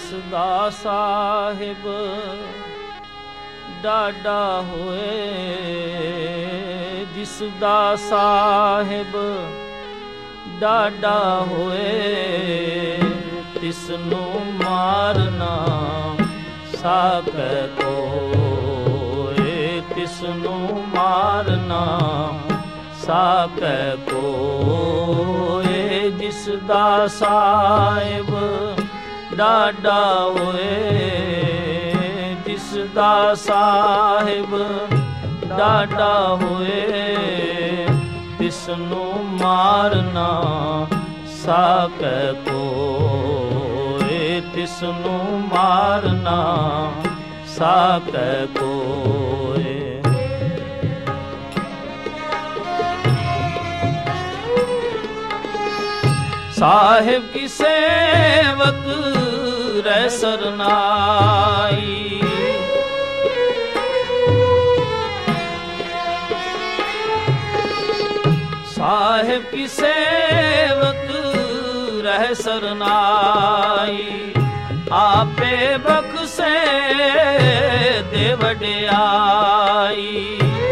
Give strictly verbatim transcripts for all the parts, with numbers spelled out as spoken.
ਤਿਸਦਾ ਸਾਹਿਬ ਡਾਡਾ ਹੋਏ, ਜਿਸਦਾ ਸਾਹਿਬ ਡਾਡਾ ਹੋਏ, ਤਿਸਨੂੰ ਮਾਰਨਾ ਸਾਕੈ ਕੋਇ, ਤਿਸਨੂੰ ਮਾਰਨਾ ਸਾਕੈ ਕੋਇ, ਜਿਸਦਾ ਸਾਹਿਬ ਡਾਡਾ ਹੋਏ, ਜਿਸਦਾ ਸਾਹਿਬ ਡਾਡਾ ਹੋਏ, ਤਿਸਨੂੰ ਮਾਰਨਾ ਸਾਕੈ ਕੋਇ, ਤਿਸਨੂੰ ਮਾਰਨਾ ਸਾਕੈ ਕੋਇ। ਸਾਹਿਬ ਕੀ ਸੇਵਕ ਰਹਿ ਸਰਨਾਈ, ਸਾਹਿਬ ਕੀ ਸੇਵਕ ਰਹਿ ਸਰਨਾਈ, ਆਪੇ ਬਖਸ਼ੇ ਦੇ ਵਡਿਆਈ,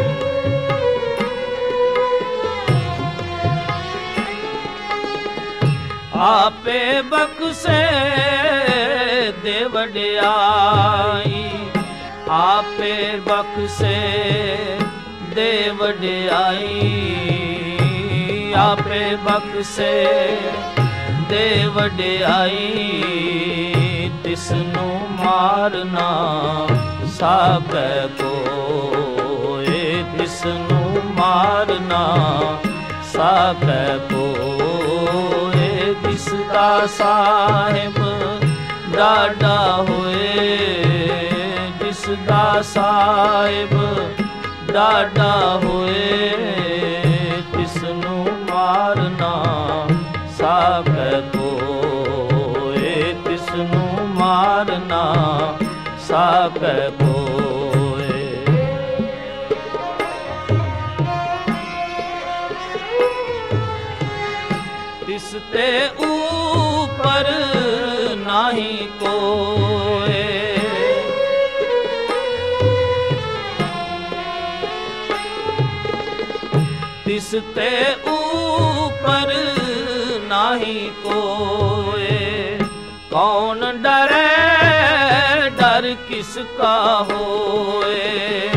ਆਪੇ ਬਖਸ਼ੇ ਦੇ ਵਡਿਆਈ, ਆਪੇ ਬਖਸ਼ੇ ਦੇ ਵਡਿਆਈ, ਆਪੇ ਬਖਸ਼ੇ ਦੇ ਵਡਿਆਈ, ਤਿਸਨੂੰ ਮਾਰਨਾ ਸਾਕੈ ਕੋਇ, ਤਿਸਨੂੰ ਮਾਰਨਾ ਸਾਕੈ ਕੋਇ, ਜਿਸਦਾ ਸਾਹਿਬ ਡਾਡਾ ਹੋਏ, ਜਿਸਦਾ ਸਾਹਿਬ ਡਾਡਾ ਹੋਏ, ਤਿਸਨੂੰ ਮਾਰਨਾ ਸਾਕੈ ਕੋਇ, ਤਿਸਨੂੰ ਮਾਰਨਾ ਸਾਕੈ ਕੋਇ। ਤਿਸ ਤੇ ਊਪਰ ਨਾਹੀ ਕੋਇ, ਤਿਸ ਤੇ ਊਪਰ ਨਾਹੀ ਕੋਇ, ਕੌਣ ਡਰੈ ਡਰ ਕਿਸ ਕਾ ਹੋਏ,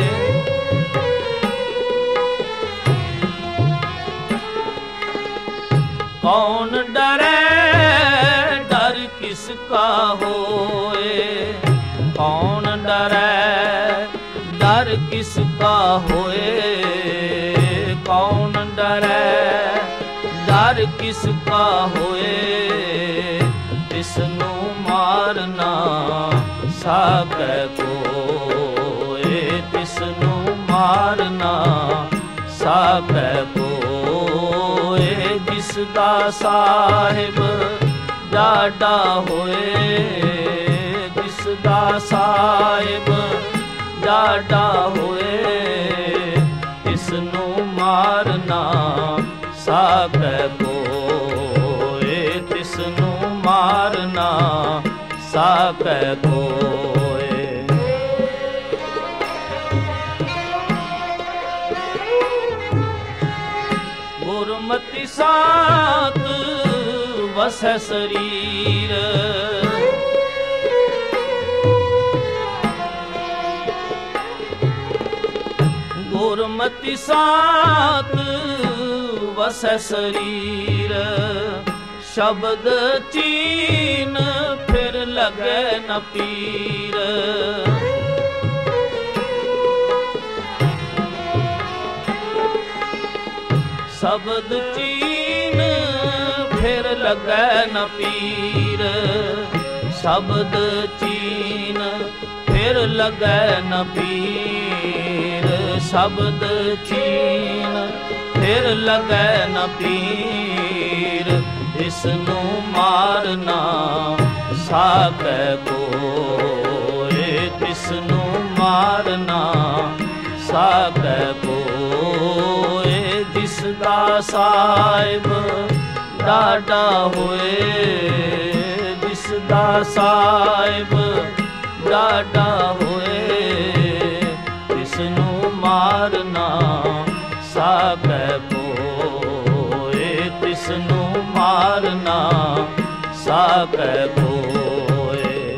ਕੌਣ ਡਰੈ ਡਰ ਕਿਸ ਕਾ ਹੋਏ, ਕੌਣ ਡਰੈ ਡਰ ਕਿਸ ਕਾ ਹੋਏ, ਕੌਣ ਡਰੈ ਡਰ ਕਿਸ ਕਾ ਹੋਏ, ਤਿਸਨੂੰ ਮਾਰਨਾ ਸਾਕੈ ਕੋਇ, ਤਿਸਨੂੰ ਮਾਰਨਾ ਸਾਕੈ ਕੋਇ, ਜਿਸਦਾ ਸਾਹਿਬ ਡਾਡਾ ਹੋਏ, ਜਿਸਦਾ ਸਾਹਿਬ ਡਾਡਾ ਹੋਏ, ਤਿਸਨੂੰ ਮਾਰਨਾ ਸਾਕੈ ਕੋਇ, ਤਿਸਨੂੰ ਮਾਰਨਾ ਸਾਕੈ ਕੋਇ। ਗੁਰਮਤਿ ਸਾਤ ਵਸੈ ਸਰੀਰ, ਗੁਰਮਤਿ ਸਾਤ ਵਸੈ ਸਰੀਰ, ਸ਼ਬਦ ਚੀਨ ਫਿਰ ਲਗੈ ਨ ਪੀਰ, ਸ਼ਬਦ ਚੀਨ ਫਿਰ ਲਗੈ ਨ ਪੀਰ, ਸ਼ਬਦ ਚੀਨ ਫਿਰ ਲਗੈ ਨ ਪੀਰ, ਸ਼ਬਦ ਚੀਨ ਫਿਰ ਲਗੈ ਨ ਪੀਰ, ਇਸਨੂੰ ਮਾਰਨਾ ਸਾਕੈ ਕੋਇ, ਤਿਸਨੂੰ ਮਾਰਨਾ ਸਾਕੈ ਕੋਇ, ਜਿਸਦਾ ਸਾਹਿਬ ਡਾਡਾ ਹੋਏ, ਜਿਸ ਦਾ ਸਾਹਿਬ ਡਾਢਾ ਹੋਏ, ਤਿਸ ਨੂੰ ਮਾਰਨਾ ਸਾਕੈ ਕੋਇ, ਤਿਸ ਨੂੰ ਮਾਰਨਾ ਸਾਕੈ ਕੋਇ।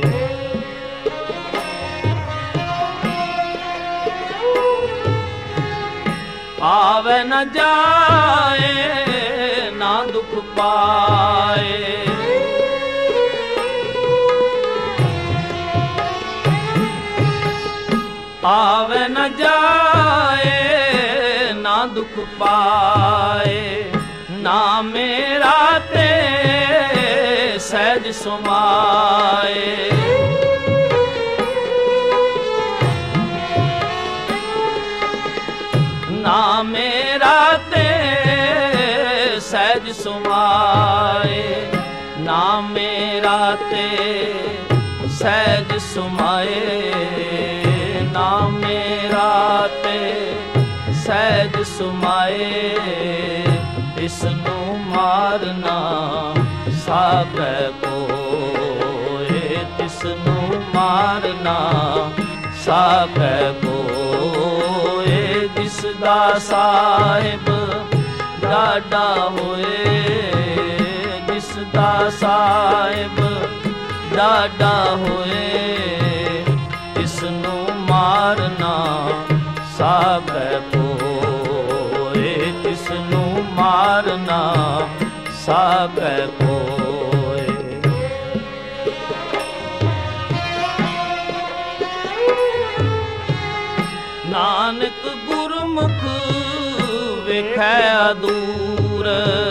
ਆਵੇ ਨ ਜਾਏ ਨਾ ਦੁਖ ਪਾਏ, ਆਵੇ ਨ ਜਾਏ ਨਾ ਦੁਖ ਪਾਏ, ਨਾ ਮੇਰਾ ਤੇ ਸਹਿਜ ਸੁਮਾਏ। ਨਾ ਮੇਰਾ ਤੇ ਸਹਿਜ ਸੁਮਾਏ, ਨਾ ਮੇਰਾ ਤੇ ਸਹਿਜ ਸੁਮਾਏ, ਨਾ ਮੇਰਾ ਤੇ ਸਹਿਜ ਸੁਮਾਏ। ਤਿਸ ਨੂੰ ਮਾਰਨਾ ਸਾਕੈ ਕੋਇ, ਤਿਸ ਨੂੰ ਮਾਰਨਾ ਸਾਕੈ ਕੋਇ। ਜਿਸ ਦਾ ਸਾਹਿਬ ਡਾਢਾ ਹੋਏ, ਜਿਸ ਦਾ ਸਾਹਿਬ ਡਾਢਾ ਹੋਏ, ਤਿਸ ਨੂੰ ਮਾਰਨਾ ਸਾਕੈ ਕੋਇ, ਤਿਸ ਨੂੰ ਮਾਰਨਾ ਸਾਕੈ ਕੋਇ। ਨਾਨਕ ਗੁਰਮੁਖ ਵੇਖੈ ਅਦੂਰ,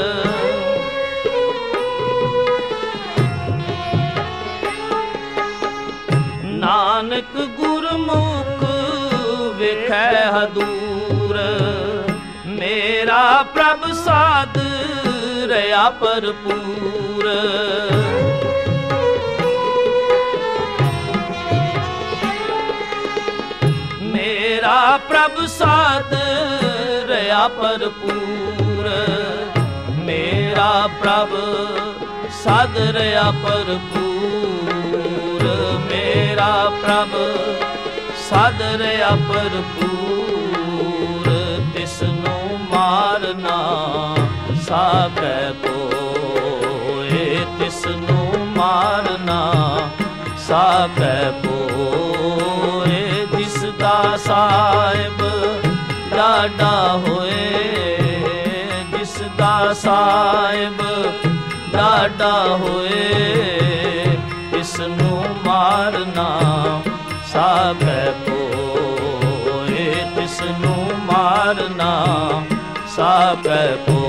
ਨਾਨਕ ਗੁਰਮੁਖ ਵੇਖੈ ਹਦੂਰ। ਮੇਰਾ ਪ੍ਰਭ ਸਾਧ ਰਹਾ ਭਰਪੂਰ, ਮੇਰਾ ਪ੍ਰਭ ਸਾਧ ਰਹਾ ਭਰਪੂਰ, ਮੇਰਾ ਪ੍ਰਭ ਸਾਧ ਰਹਾ ਭਰਪੂਰ, ਮੇਰਾ ਪ੍ਰਭ ਸਾਧ ਰਹਾ ਭਰਪੂਰ। ਤਿਸ ਨੂੰ ਮਾਰਨਾ ਸਾਕੈ ਕੋਇ, ਤਿਸ ਨੂੰ ਮਾਰਨਾ ਸਾਕੈ ਕੋਇ। ਜਿਸ ਦਾ ਸਾਹਿਬ ਡਾਢਾ ਹੋਏ, ਜਿਸ ਦਾ ਸਾਹਿਬ ਡਾਢਾ ਹੋਏ, ਤਿਸ ਨੂੰ ਮਾਰਨਾ ਸਾਕੈ ਕੋਇ, ਤਿਸ ਨੂੰ ਮਾਰਨਾ ਸਾਕੈ ਕੋਇ।